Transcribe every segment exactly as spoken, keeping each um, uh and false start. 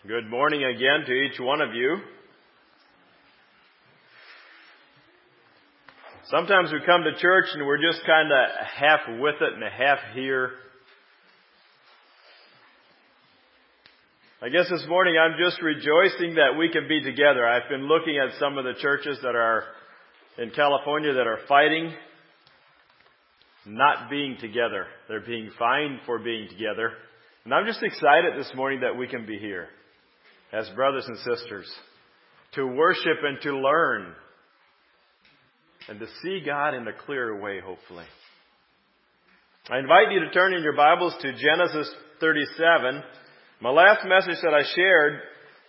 Good morning again to each one of you. Sometimes we come to church and we're just kind of half with it and half here. I guess this morning I'm just rejoicing that we can be together. I've been looking at some of the churches that are in California that are fighting not being together. They're being fined for being together. And I'm just excited this morning that we can be here as brothers and sisters to worship and to learn and to see God in a clearer way, hopefully. I invite you to turn in your Bibles to Genesis thirty-seven. My last message that I shared,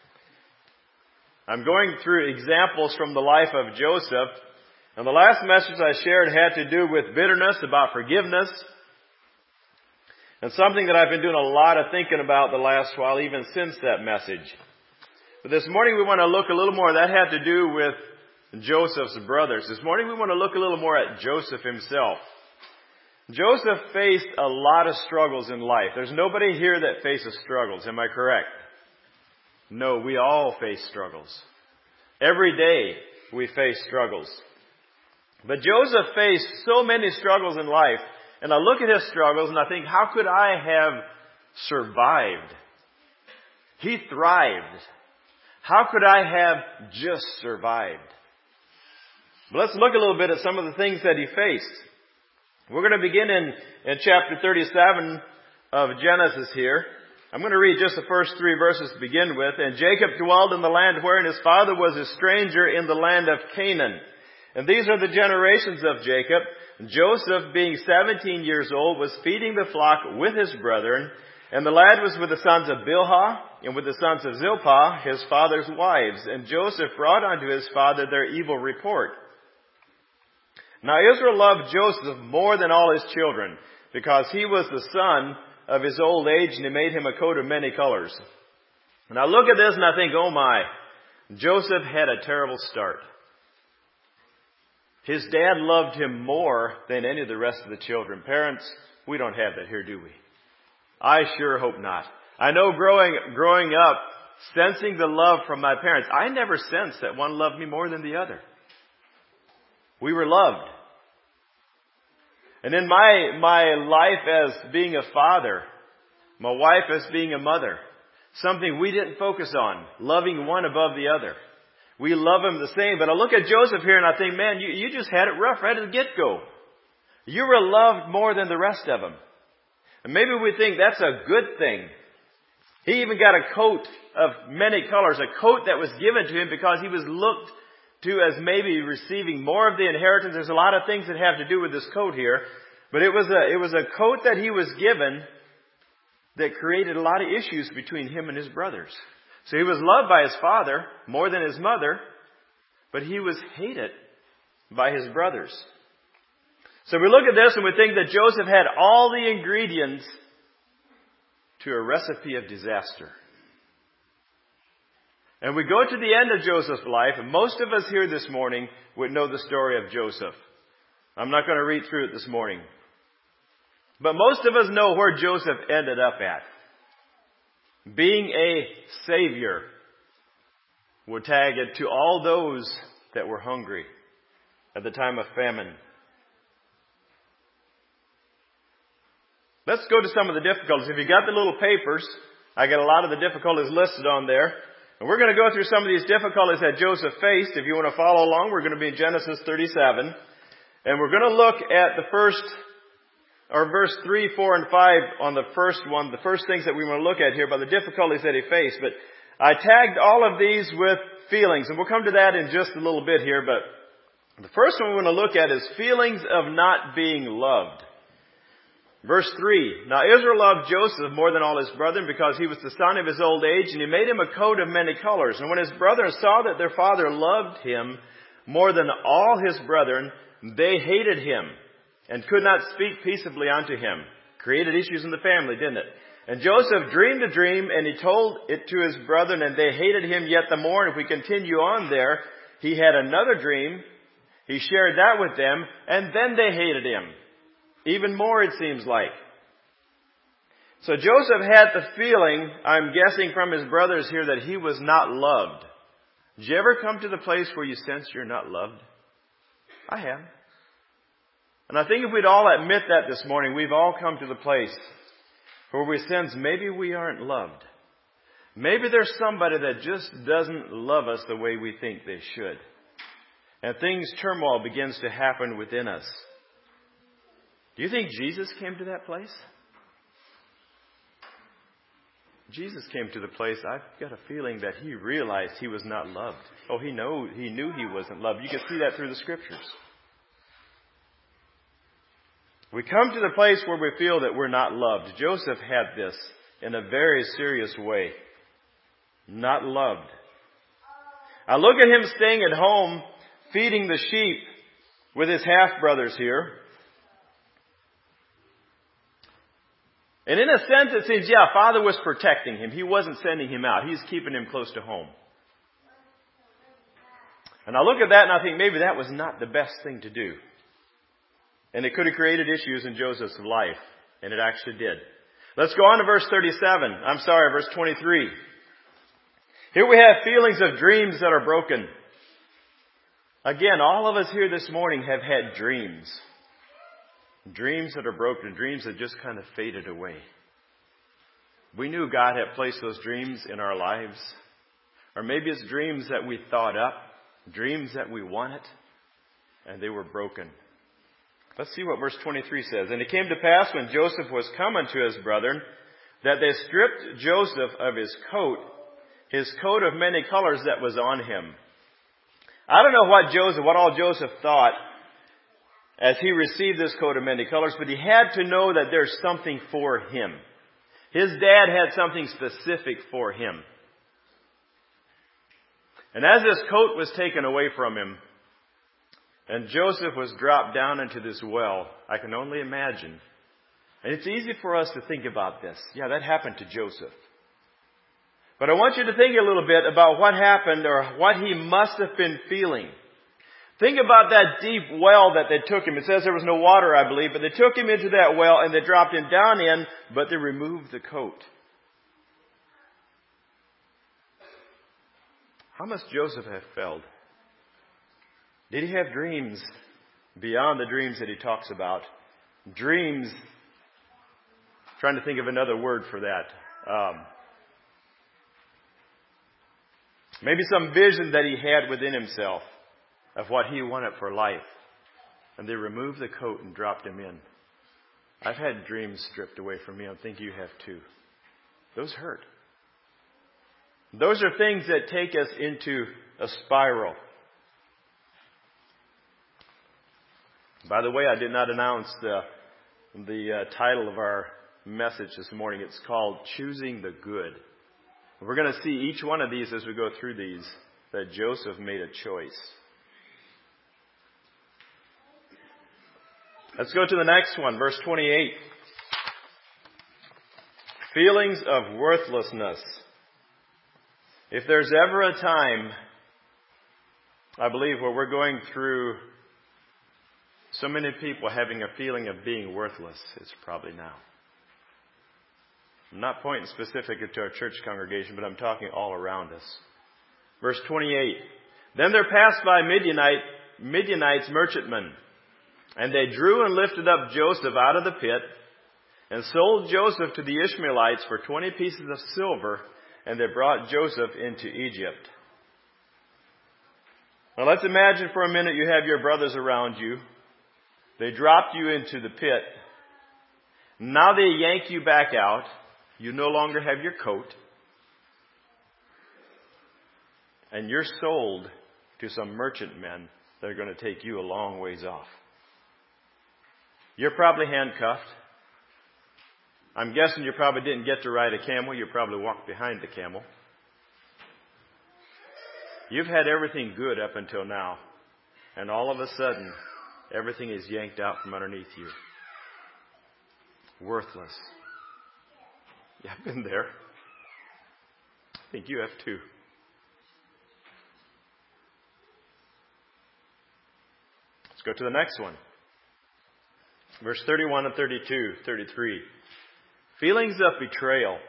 I'm going through examples from the life of Joseph. And the last message I shared had to do with bitterness, about forgiveness. And something that I've been doing a lot of thinking about the last while, even since that message. But this morning we want to look a little more. That had to do with Joseph's brothers. This morning we want to look a little more at Joseph himself. Joseph faced a lot of struggles in life. There's nobody here that faces struggles. Am I correct? No, we all face struggles. Every day we face struggles. But Joseph faced so many struggles in life. And I look at his struggles and I think, how could I have survived? He thrived. How could I have just survived? But let's look a little bit at some of the things that he faced. We're going to begin in, in chapter thirty-seven of Genesis here. I'm going to read just the first three verses to begin with. And Jacob dwelled in the land wherein his father was a stranger in the land of Canaan. And these are the generations of Jacob. Joseph, being seventeen years old, was feeding the flock with his brethren. And the lad was with the sons of Bilhah and with the sons of Zilpah, his father's wives. And Joseph brought unto his father their evil report. Now Israel loved Joseph more than all his children, because he was the son of his old age, and he made him a coat of many colors. And I look at this and I think, oh my, Joseph had a terrible start. His dad loved him more than any of the rest of the children. Parents, we don't have that here, do we? I sure hope not. I know growing growing up, sensing the love from my parents, I never sensed that one loved me more than the other. We were loved. And in my my life as being a father, my wife as being a mother, something we didn't focus on, loving one above the other. We love him the same. But I look at Joseph here and I think, man, you, you just had it rough right at the get-go. You were loved more than the rest of them. And maybe we think that's a good thing. He even got a coat of many colors, a coat that was given to him because he was looked to as maybe receiving more of the inheritance. There's a lot of things that have to do with this coat here. But it was a, it was a coat that he was given that created a lot of issues between him and his brothers. So he was loved by his father more than his mother, but he was hated by his brothers. So we look at this and we think that Joseph had all the ingredients to a recipe of disaster. And we go to the end of Joseph's life, and most of us here this morning would know the story of Joseph. I'm not going to read through it this morning. But most of us know where Joseph ended up at. Being a savior, would tag it to all those that were hungry at the time of famine. Let's go to some of the difficulties. If you got the little papers, I got a lot of the difficulties listed on there. And we're going to go through some of these difficulties that Joseph faced. If you want to follow along, we're going to be in Genesis thirty-seven. And we're going to look at the first or verse three, four, and five on the first one, the first things that we want to look at here by the difficulties that he faced. But I tagged all of these with feelings, and we'll come to that in just a little bit here. But the first one we want to look at is feelings of not being loved. Verse three, Now Israel loved Joseph more than all his brethren, because he was the son of his old age, and he made him a coat of many colors. And when his brethren saw that their father loved him more than all his brethren, they hated him, and could not speak peaceably unto him. Created issues in the family, didn't it? And Joseph dreamed a dream, and he told it to his brethren, and they hated him yet the more. And if we continue on there, he had another dream. He shared that with them, and then they hated him. Even more, it seems like. So Joseph had the feeling, I'm guessing from his brothers here, that he was not loved. Did you ever come to the place where you sense you're not loved? I have. And I think if we'd all admit that this morning, we've all come to the place where we sense maybe we aren't loved. Maybe there's somebody that just doesn't love us the way we think they should. And things, turmoil begins to happen within us. Do you think Jesus came to that place? Jesus came to the place, I've got a feeling that he realized he was not loved. Oh, he know, he knew he wasn't loved. You can see that through the Scriptures. We come to the place where we feel that we're not loved. Joseph had this in a very serious way. Not loved. I look at him staying at home, feeding the sheep with his half-brothers here. And in a sense, it seems, yeah, Father was protecting him. He wasn't sending him out. He's keeping him close to home. And I look at that and I think maybe that was not the best thing to do. And it could have created issues in Joseph's life. And it actually did. Let's go on to verse thirty-seven. I'm sorry, verse twenty-three. Here we have feelings of dreams that are broken. Again, all of us here this morning have had dreams. Dreams that are broken, dreams that just kind of faded away. We knew God had placed those dreams in our lives. Or maybe it's dreams that we thought up, dreams that we wanted, and they were broken. Let's see what verse twenty-three says. And it came to pass when Joseph was come unto his brethren, that they stripped Joseph of his coat, his coat of many colors that was on him. I don't know what Joseph, what all Joseph thought as he received this coat of many colors, but he had to know that there's something for him. His dad had something specific for him. And as this coat was taken away from him, and Joseph was dropped down into this well, I can only imagine. And it's easy for us to think about this. Yeah, that happened to Joseph. But I want you to think a little bit about what happened or what he must have been feeling. Think about that deep well that they took him. It says there was no water, I believe, but they took him into that well and they dropped him down in, but they removed the coat. How must Joseph have felt? Did he have dreams beyond the dreams that he talks about? Dreams, trying to think of another word for that. Um, maybe some vision that he had within himself of what he wanted for life. And they removed the coat and dropped him in. I've had dreams stripped away from me. I think you have too. Those hurt. Those are things that take us into a spiral. By the way, I did not announce the, the uh, title of our message this morning. It's called Choosing the Good. We're going to see each one of these as we go through these, that Joseph made a choice. Let's go to the next one, verse twenty-eight. Feelings of worthlessness. If there's ever a time, I believe, where we're going through so many people having a feeling of being worthless, it's probably now. I'm not pointing specifically to our church congregation, but I'm talking all around us. Verse twenty-eight. Then there passed by Midianite, Midianites merchantmen, and they drew and lifted up Joseph out of the pit, and sold Joseph to the Ishmaelites for twenty pieces of silver, and they brought Joseph into Egypt. Now let's imagine for a minute you have your brothers around you. They dropped you into the pit. Now they yank you back out. You no longer have your coat. And you're sold to some merchantmen that are going to take you a long ways off. You're probably handcuffed. I'm guessing you probably didn't get to ride a camel. You probably walked behind the camel. You've had everything good up until now. And all of a sudden, everything is yanked out from underneath you. Worthless. Yeah, I've been there. I think you have too. Let's go to the next one. Verse thirty-one and thirty-two, thirty-three. Feelings of betrayal.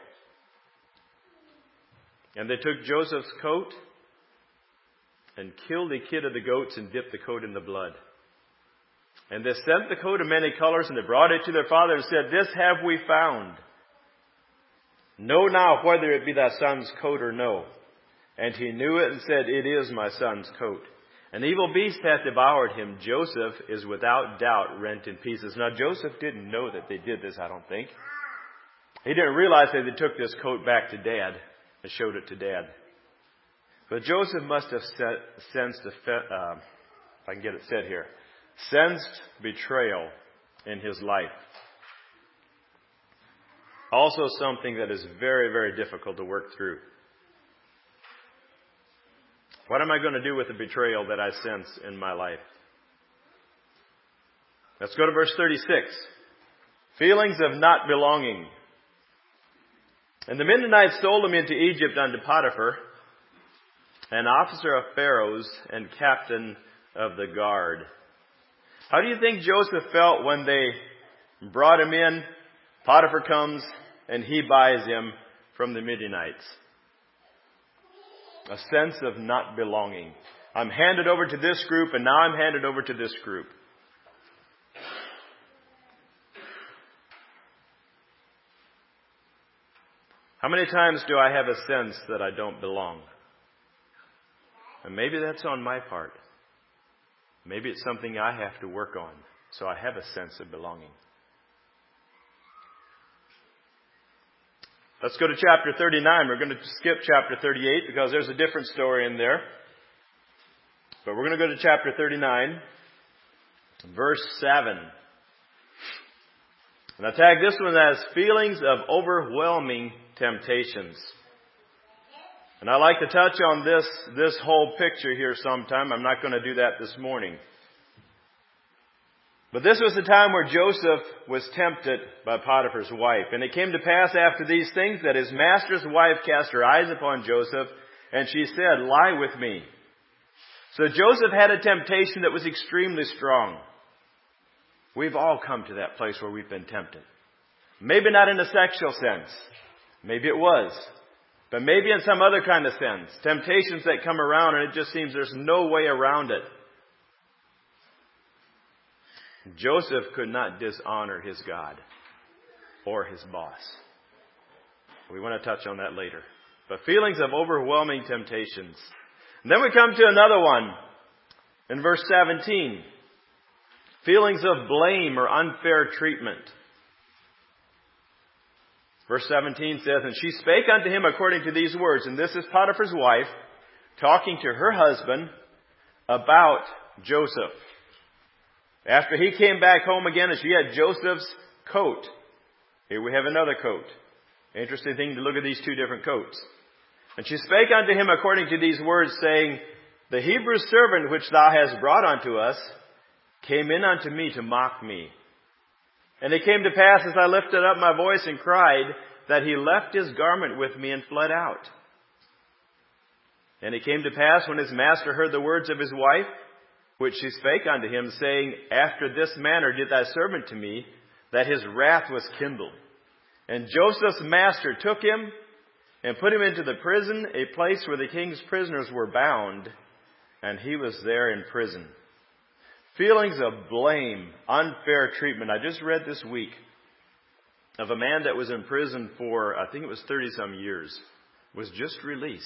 And they took Joseph's coat and killed a kid of the goats and dipped the coat in the blood. And they sent the coat of many colors, and they brought it to their father and said, "This have we found. Know now whether it be thy son's coat or no." And he knew it and said, "It is my son's coat. An evil beast hath devoured him. Joseph is without doubt rent in pieces." Now Joseph didn't know that they did this, I don't think. He didn't realize that they took this coat back to Dad and showed it to Dad. But Joseph must have set, sensed, a, uh, if I can get it said here, sensed betrayal in his life. Also something that is very, very difficult to work through. What am I going to do with the betrayal that I sense in my life? Let's go to verse thirty-six. Feelings of not belonging. "And the Midianites sold him into Egypt unto Potiphar, an officer of Pharaoh's and captain of the guard." How do you think Joseph felt when they brought him in? Potiphar comes and he buys him from the Midianites. A sense of not belonging. I'm handed over to this group, and now I'm handed over to this group. How many times do I have a sense that I don't belong? And maybe that's on my part. Maybe it's something I have to work on, so I have a sense of belonging. Let's go to chapter thirty-nine. We're going to skip chapter thirty-eight because there's a different story in there. But we're going to go to chapter thirty-nine, verse seven. And I tag this one as feelings of overwhelming temptations. And I like to touch on this, this whole picture here sometime. I'm not going to do that this morning. But this was the time where Joseph was tempted by Potiphar's wife. And it came to pass after these things that his master's wife cast her eyes upon Joseph, and she said, "Lie with me." So Joseph had a temptation that was extremely strong. We've all come to that place where we've been tempted. Maybe not in a sexual sense. Maybe it was. But maybe in some other kind of sense. Temptations that come around and it just seems there's no way around it. Joseph could not dishonor his God or his boss. We want to touch on that later. But feelings of overwhelming temptations. And then we come to another one in verse seventeen. Feelings of blame or unfair treatment. Verse seventeen says, "And she spake unto him according to these words." And this is Potiphar's wife talking to her husband about Joseph. After he came back home again and she had Joseph's coat. Here we have another coat. Interesting thing to look at these two different coats. "And she spake unto him according to these words, saying, The Hebrew servant which thou hast brought unto us came in unto me to mock me. And it came to pass, as I lifted up my voice and cried, that he left his garment with me and fled out. And it came to pass, when his master heard the words of his wife, which she spake unto him, saying, After this manner did thy servant to me, that his wrath was kindled. And Joseph's master took him and put him into the prison, a place where the king's prisoners were bound, and he was there in prison." Feelings of blame, unfair treatment. I just read this week of a man that was in prison for, I think it was thirty-some years, was just released.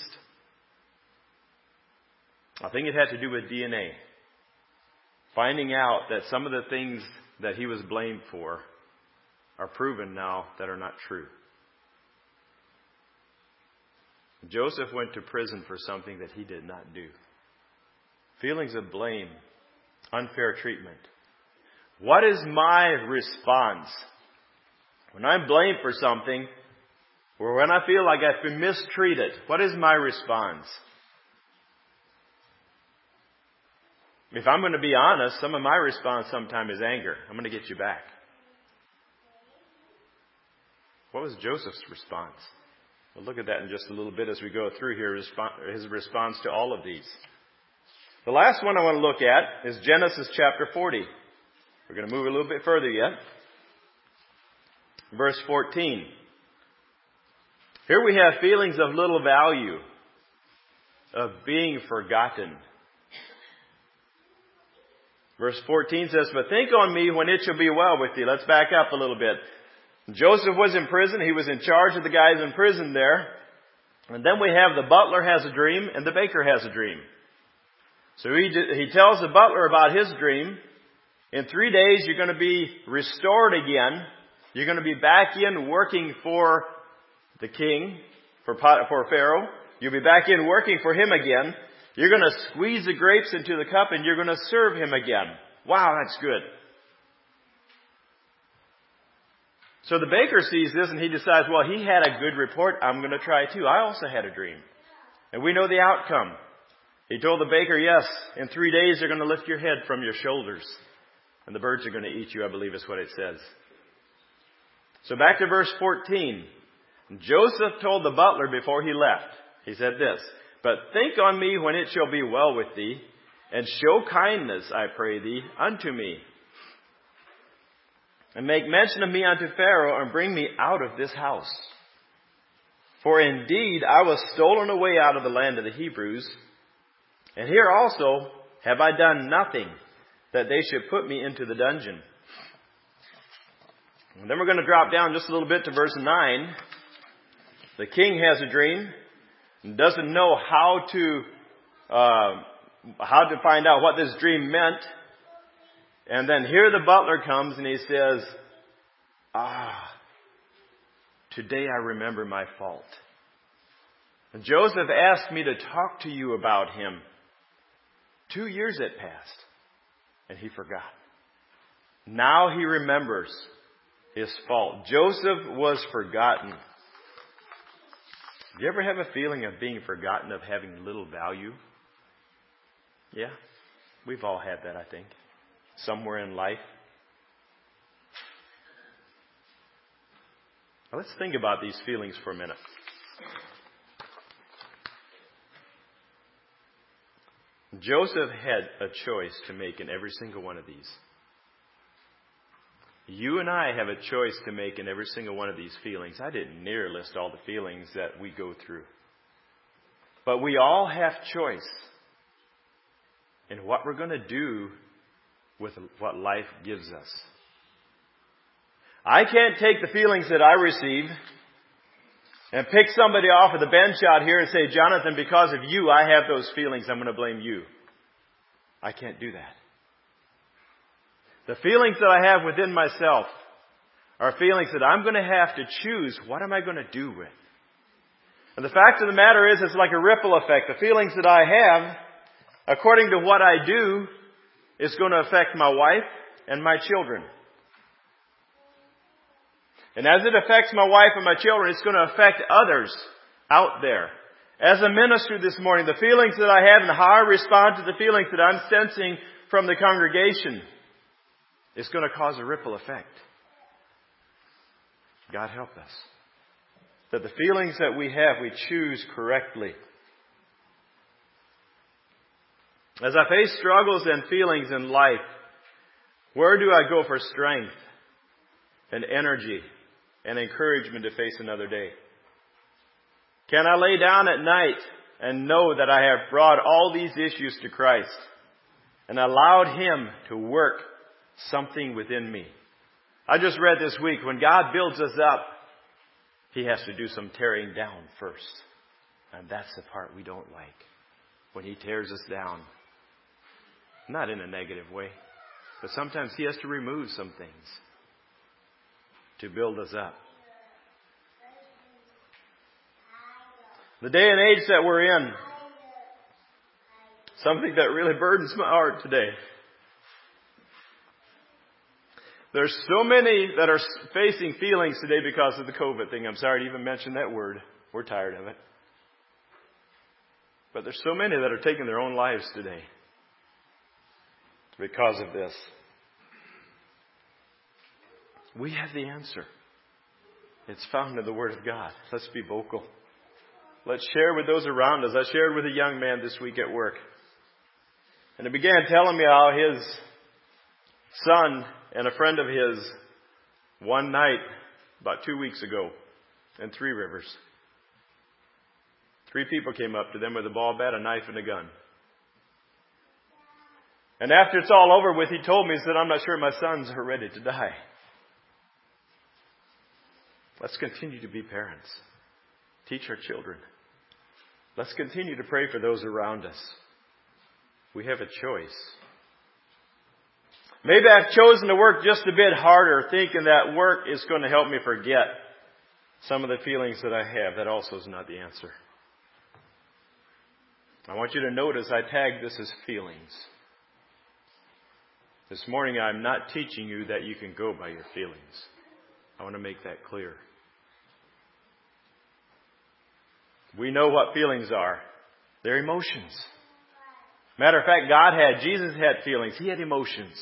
I think it had to do with D N A. Finding out that some of the things that he was blamed for are proven now that are not true. Joseph went to prison for something that he did not do. Feelings of blame, unfair treatment. What is my response? When I'm blamed for something, or when I feel like I've been mistreated, what is my response? If I'm going to be honest, some of my response sometimes is anger. I'm going to get you back. What was Joseph's response? We'll look at that in just a little bit as we go through here, his response to all of these. The last one I want to look at is Genesis chapter forty. We're going to move a little bit further yet. verse fourteen. Here we have feelings of little value, of being forgotten. Verse fourteen says, "But think on me when it shall be well with thee." Let's back up a little bit. Joseph was in prison. He was in charge of the guys in prison there. And then we have the butler has a dream and the baker has a dream. So he, he tells the butler about his dream. In three days you're going to be restored again. You're going to be back in working for the king, for, for Pharaoh. You'll be back in working for him again. You're going to squeeze the grapes into the cup and you're going to serve him again. Wow, that's good. So the baker sees this and he decides, well, he had a good report. I'm going to try too. I also had a dream. And we know the outcome. He told the baker, yes, in three days they're going to lift your head from your shoulders. And the birds are going to eat you, I believe is what it says. So back to verse fourteen. Joseph told the butler before he left, he said this, "But think on me when it shall be well with thee, and show kindness, I pray thee, unto me. And make mention of me unto Pharaoh, and bring me out of this house. For indeed I was stolen away out of the land of the Hebrews, and here also have I done nothing that they should put me into the dungeon." And then we're going to drop down just a little bit to verse nine. The king has a dream and doesn't know how to uh, how to find out what this dream meant. And then here the butler comes and he says, "Ah, today I remember my fault. And Joseph asked me to talk to you about him. Two years had passed, and he forgot. Now he remembers his fault." Joseph was forgotten. Do you ever have a feeling of being forgotten, of having little value? Yeah, we've all had that, I think, somewhere in life. Now let's think about these feelings for a minute. Joseph had a choice to make in every single one of these. You and I have a choice to make in every single one of these feelings. I didn't near list all the feelings that we go through. But we all have choice in what we're going to do with what life gives us. I can't take the feelings that I receive and pick somebody off of the bench out here and say, "Jonathan, because of you, I have those feelings. I'm going to blame you." I can't do that. The feelings that I have within myself are feelings that I'm going to have to choose. What am I going to do with? And the fact of the matter is, it's like a ripple effect. The feelings that I have, according to what I do, is going to affect my wife and my children. And as it affects my wife and my children, it's going to affect others out there. As a minister this morning, the feelings that I have and how I respond to the feelings that I'm sensing from the congregation is going to cause a ripple effect. God help us. That the feelings that we have, we choose correctly. As I face struggles and feelings in life, where do I go for strength and energy and encouragement to face another day? Can I lay down at night and know that I have brought all these issues to Christ and allowed Him to work something within me? I just read this week, when God builds us up, He has to do some tearing down first. And that's the part we don't like. When He tears us down. Not in a negative way. But sometimes He has to remove some things to build us up. The day and age that we're in, something that really burdens my heart today. There's so many that are facing feelings today because of the COVID thing. I'm sorry to even mention that word. We're tired of it. But there's so many that are taking their own lives today because of this. We have the answer. It's found in the Word of God. Let's be vocal. Let's share with those around us. I shared with a young man this week at work. And he began telling me how his son and a friend of his one night about two weeks ago in Three Rivers. Three people came up to them with a ball bat, a knife, and a gun. And after it's all over with, he told me, he said, I'm not sure my sons are ready to die. Let's continue to be parents. Teach our children. Let's continue to pray for those around us. We have a choice. Maybe I've chosen to work just a bit harder, thinking that work is going to help me forget some of the feelings that I have. That also is not the answer. I want you to notice I tagged this as feelings. This morning I'm not teaching you that you can go by your feelings. I want to make that clear. We know what feelings are. They're emotions. Matter of fact, God had, Jesus had feelings. He had emotions.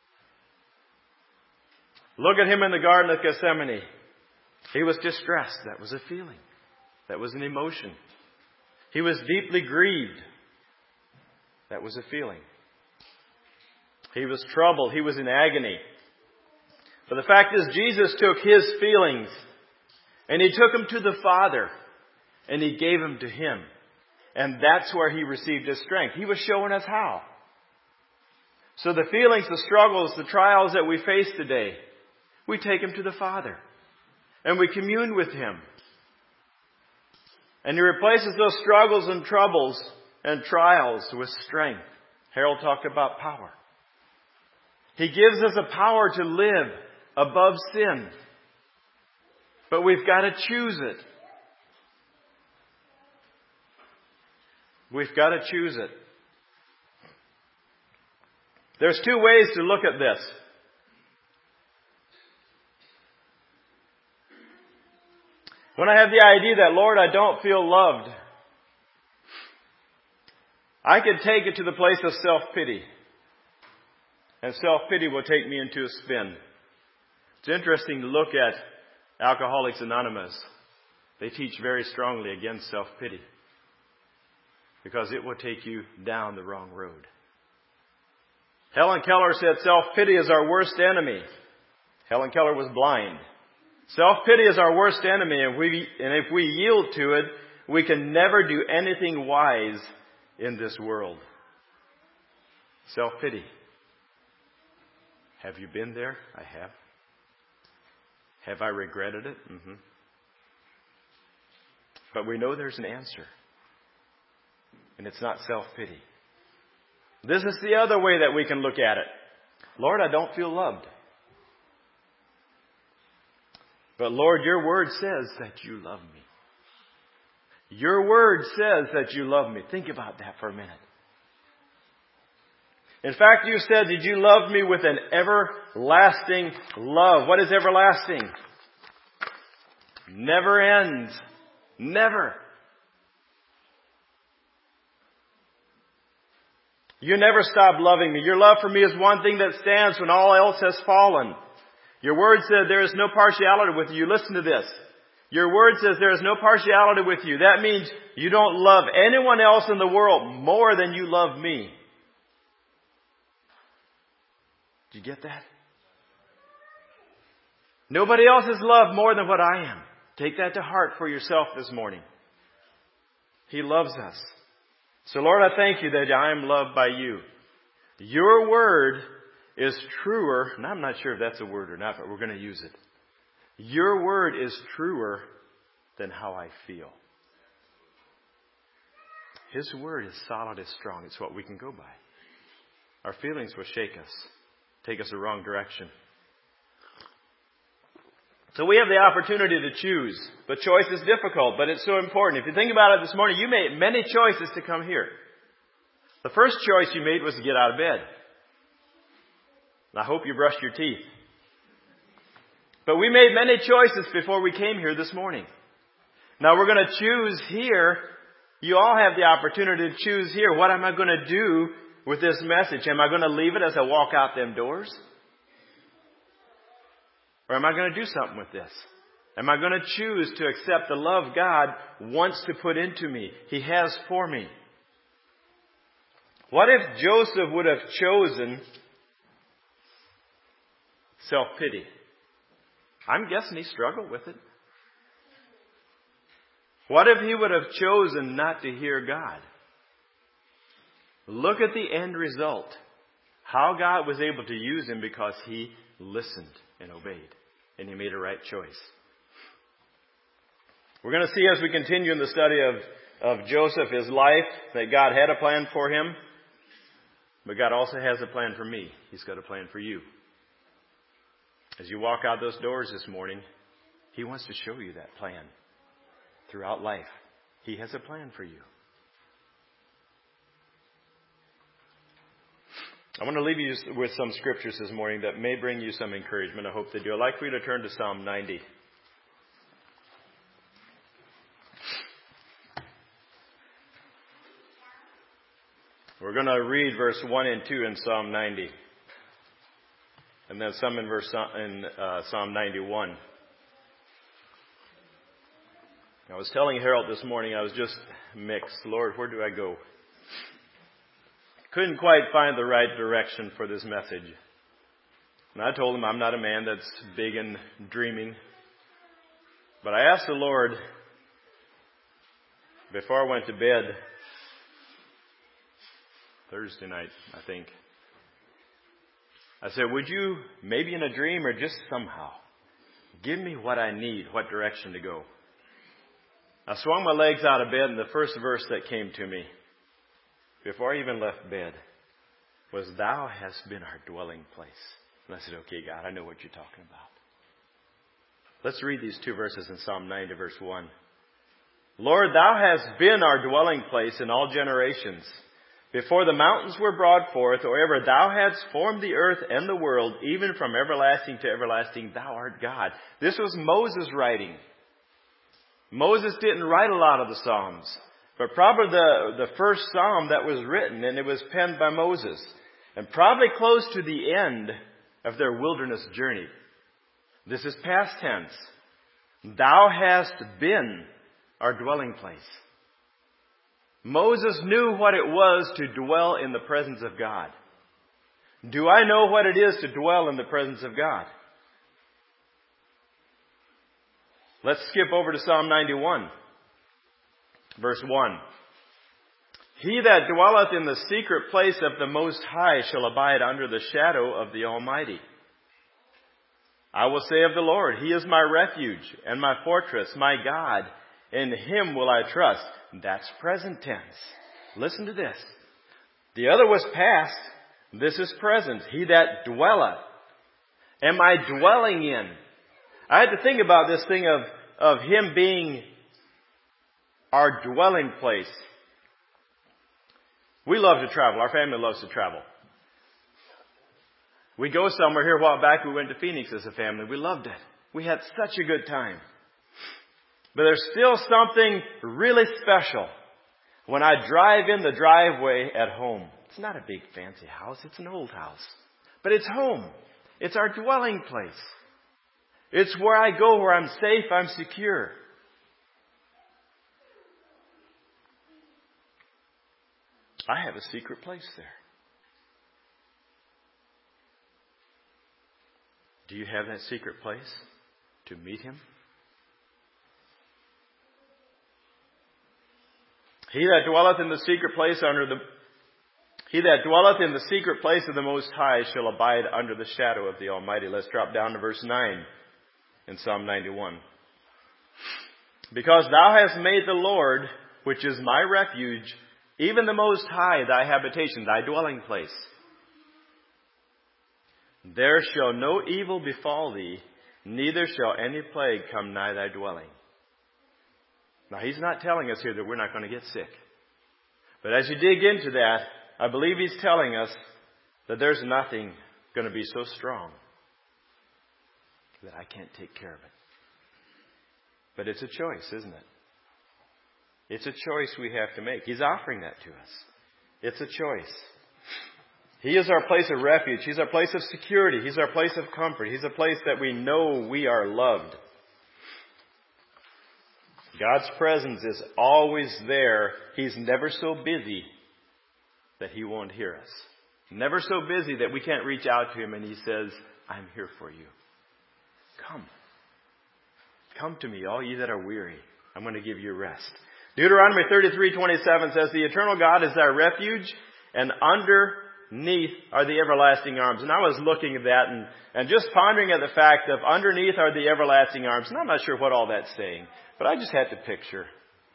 Look at Him in the Garden of Gethsemane. He was distressed. That was a feeling. That was an emotion. He was deeply grieved. That was a feeling. He was troubled. He was in agony. But the fact is, Jesus took His feelings and He took them to the Father and He gave them to Him. And that's where He received His strength. He was showing us how. So the feelings, the struggles, the trials that we face today, we take them to the Father. And we commune with Him. And He replaces those struggles and troubles and trials with strength. Harold talked about power. He gives us a power to live above sin. But we've got to choose it. We've got to choose it. There's two ways to look at this. When I have the idea that, Lord, I don't feel loved, I can take it to the place of self-pity. And self-pity will take me into a spin. It's interesting to look at Alcoholics Anonymous. They teach very strongly against self-pity. Because it will take you down the wrong road. Helen Keller said self-pity is our worst enemy. Helen Keller was blind. Self-pity is our worst enemy, and, we, and if we yield to it, we can never do anything wise in this world. Self-pity. Have you been there? I have. Have I regretted it? Mm-hmm. But we know there's an answer. And it's not self-pity. This is the other way that we can look at it. Lord, I don't feel loved. But Lord, your word says that you love me. Your word says that you love me. Think about that for a minute. In fact, you said that you love me with an everlasting love. What is everlasting? Never ends. Never. You never stop loving me. Your love for me is one thing that stands when all else has fallen. Your word said there is no partiality with you. Listen to this. Your word says there is no partiality with you. That means you don't love anyone else in the world more than you love me. Did you get that? Nobody else is loved more than what I am. Take that to heart for yourself this morning. He loves us. So Lord, I thank you that I am loved by you. Your word is truer, and I'm not sure if that's a word or not, but we're going to use it. Your word is truer than how I feel. His word is solid, is strong. It's what we can go by. Our feelings will shake us, take us the wrong direction. So we have the opportunity to choose. But choice is difficult, but it's so important. If you think about it this morning, you made many choices to come here. The first choice you made was to get out of bed. I hope you brushed your teeth. But we made many choices before we came here this morning. Now we're going to choose here. You all have the opportunity to choose here. What am I going to do with this message? Am I going to leave it as I walk out them doors? Or am I going to do something with this? Am I going to choose to accept the love God wants to put into me? He has for me. What if Joseph would have chosen self-pity? I'm guessing he struggled with it. What if he would have chosen not to hear God? Look at the end result. How God was able to use him because he listened and obeyed. And he made a right choice. We're going to see as we continue in the study of, of Joseph, his life, that God had a plan for him. But God also has a plan for me. He's got a plan for you. As you walk out those doors this morning, he wants to show you that plan throughout life. He has a plan for you. I want to leave you with some scriptures this morning that may bring you some encouragement. I hope they do. I'd like for you to turn to Psalm ninety. We're going to read verse one and two in Psalm ninety. And then some in verse in uh, Psalm ninety-one. I was telling Harold this morning, I was just mixed. Lord, where do I go? Couldn't quite find the right direction for this message. And I told him I'm not a man that's big and dreaming. But I asked the Lord, before I went to bed, Thursday night, I think, I said, would you, maybe in a dream or just somehow, give me what I need, what direction to go? I swung my legs out of bed, and the first verse that came to me, before I even left bed, was, Thou hast been our dwelling place. And I said, okay, God, I know what you're talking about. Let's read these two verses in Psalm ninety, verse one. Lord, Thou hast been our dwelling place in all generations. Before the mountains were brought forth, or ever Thou hadst formed the earth and the world, even from everlasting to everlasting, Thou art God. This was Moses writing. Moses didn't write a lot of the Psalms, but probably the, the first Psalm that was written, and it was penned by Moses, and probably close to the end of their wilderness journey. This is past tense. Thou hast been our dwelling place. Moses knew what it was to dwell in the presence of God. Do I know what it is to dwell in the presence of God? Let's skip over to Psalm ninety-one, verse one. He that dwelleth in the secret place of the Most High shall abide under the shadow of the Almighty. I will say of the Lord, He is my refuge and my fortress, my God. In Him will I trust. That's present tense. Listen to this. The other was past. This is present. He that dwelleth. Am I dwelling in? I had to think about this thing of, of Him being our dwelling place. We love to travel. Our family loves to travel. We go somewhere. Here a while back, we went to Phoenix as a family. We loved it. We had such a good time. But there's still something really special when I drive in the driveway at home. It's not a big fancy house. It's an old house. But it's home. It's our dwelling place. It's where I go, where I'm safe, I'm secure. I have a secret place there. Do you have that secret place to meet Him? He that dwelleth in the secret place under the He that dwelleth in the secret place of the Most High shall abide under the shadow of the Almighty. Let's drop down to verse nine in Psalm ninety-one. Because thou hast made the Lord, which is my refuge, even the Most High, thy habitation, thy dwelling place. There shall no evil befall thee, neither shall any plague come nigh thy dwelling. Now, He's not telling us here that we're not going to get sick. But as you dig into that, I believe He's telling us that there's nothing going to be so strong that I can't take care of it. But it's a choice, isn't it? It's a choice we have to make. He's offering that to us. It's a choice. He is our place of refuge. He's our place of security. He's our place of comfort. He's a place that we know we are loved. God's presence is always there. He's never so busy that He won't hear us. Never so busy that we can't reach out to Him and He says, I'm here for you. Come. Come to me, all ye that are weary. I'm going to give you rest. Deuteronomy thirty-three twenty-seven says, the eternal God is thy refuge, and underneath are the everlasting arms. And I was looking at that and, and just pondering at the fact of underneath are the everlasting arms. And I'm not sure what all that's saying, but I just had to picture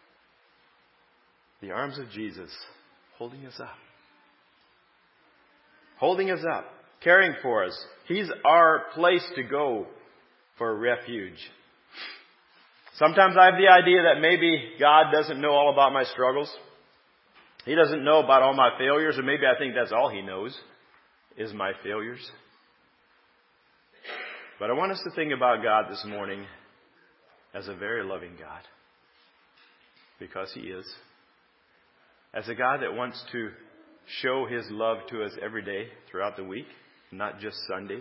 the arms of Jesus holding us up. Holding us up. Caring for us. He's our place to go for refuge. Sometimes I have the idea that maybe God doesn't know all about my struggles. He doesn't know about all my failures, or maybe I think that's all He knows is my failures. But I want us to think about God this morning as a very loving God. Because He is. As a God that wants to show His love to us every day throughout the week, not just Sundays.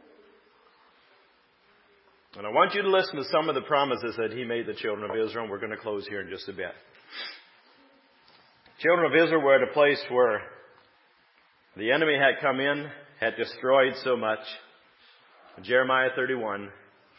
And I want you to listen to some of the promises that He made the children of Israel. And we're going to close here in just a bit. Children of Israel were at a place where the enemy had come in, had destroyed so much. Jeremiah thirty-one,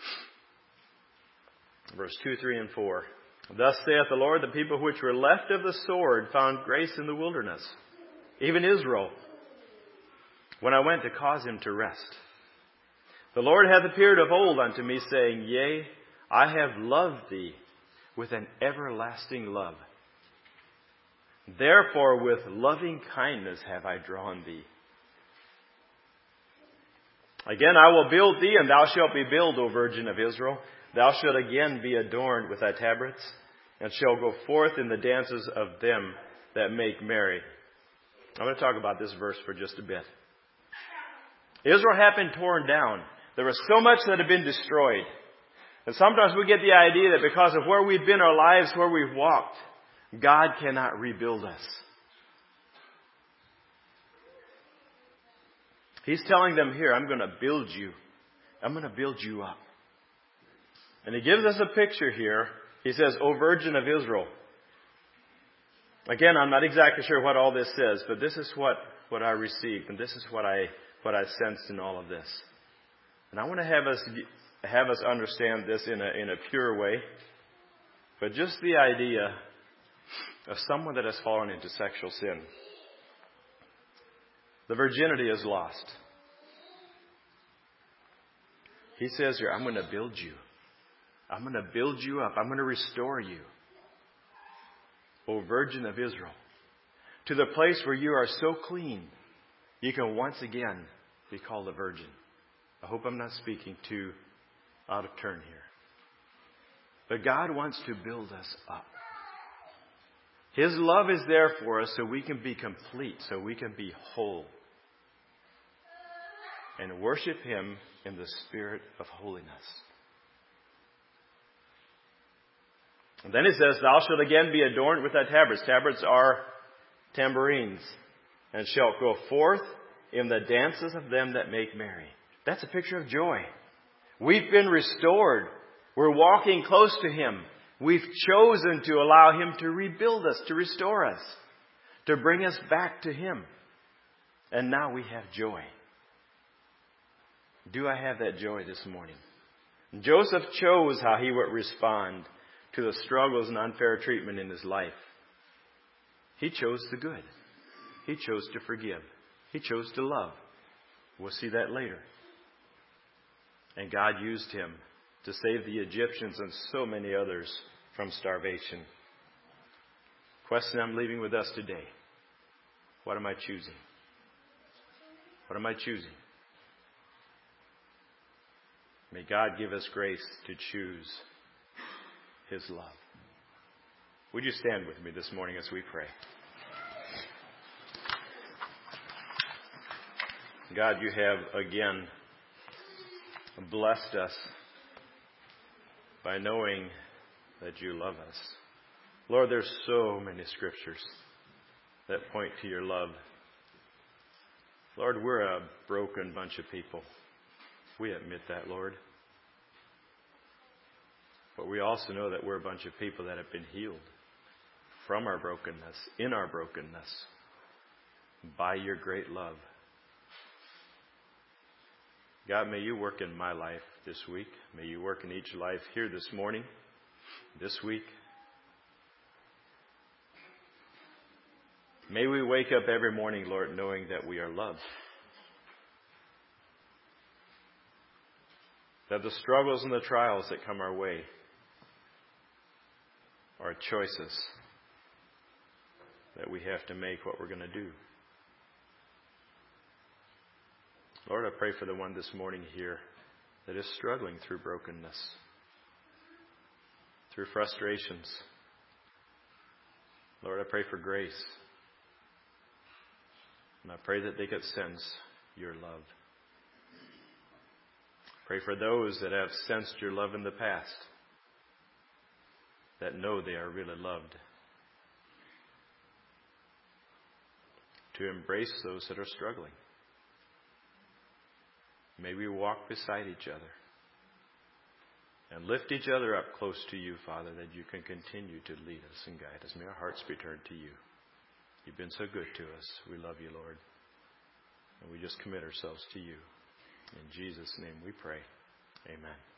verse two, three, and four. Thus saith the Lord, the people which were left of the sword found grace in the wilderness, even Israel, when I went to cause him to rest. The Lord hath appeared of old unto me, saying, Yea, I have loved thee with an everlasting love. Therefore with loving kindness have I drawn thee. Again I will build thee, and thou shalt be built, O Virgin of Israel. Thou shalt again be adorned with thy tabrets, and shalt go forth in the dances of them that make merry. I'm going to talk about this verse for just a bit. Israel had been torn down. There was so much that had been destroyed. And sometimes we get the idea that because of where we've been, our lives, where we've walked, God cannot rebuild us. He's telling them here, I'm going to build you. I'm going to build you up. And He gives us a picture here. He says, O Virgin of Israel. Again, I'm not exactly sure what all this says, but this is what, what I received, and this is what I what I sensed in all of this. And I want to have us have us understand this in a in a pure way. But just the idea of someone that has fallen into sexual sin. The virginity is lost. He says here, I'm going to build you. I'm going to build you up. I'm going to restore you. O Virgin of Israel. To the place where you are so clean, you can once again be called a virgin. I hope I'm not speaking too out of turn here. But God wants to build us up. His love is there for us so we can be complete, so we can be whole. And worship Him in the spirit of holiness. And then He says, Thou shalt again be adorned with thy tabrets. Tabrets are tambourines. And shalt go forth in the dances of them that make merry. That's a picture of joy. We've been restored. We're walking close to Him. We've chosen to allow Him to rebuild us, to restore us, to bring us back to Him. And now we have joy. Do I have that joy this morning? Joseph chose how he would respond to the struggles and unfair treatment in his life. He chose the good. He chose to forgive. He chose to love. We'll see that later. And God used him to save the Egyptians and so many others from starvation. Question I'm leaving with us today. What am I choosing? What am I choosing? May God give us grace to choose His love. Would you stand with me this morning as we pray? God, you have again blessed us by knowing that you love us. Lord, there's so many scriptures that point to your love. Lord, we're a broken bunch of people. We admit that, Lord. But we also know that we're a bunch of people that have been healed from our brokenness, in our brokenness, by your great love. God, may you work in my life this week. May you work in each life here this morning, this week. May we wake up every morning, Lord, knowing that we are loved. That the struggles and the trials that come our way are choices that we have to make what we're going to do. Lord, I pray for the one this morning here that is struggling through brokenness, through frustrations. Lord, I pray for grace. And I pray that they could sense your love. Pray for those that have sensed your love in the past, that know they are really loved, to embrace those that are struggling. May we walk beside each other and lift each other up close to you, Father, that you can continue to lead us and guide us. May our hearts be turned to you. You've been so good to us. We love you, Lord. And we just commit ourselves to you. In Jesus' name we pray. Amen.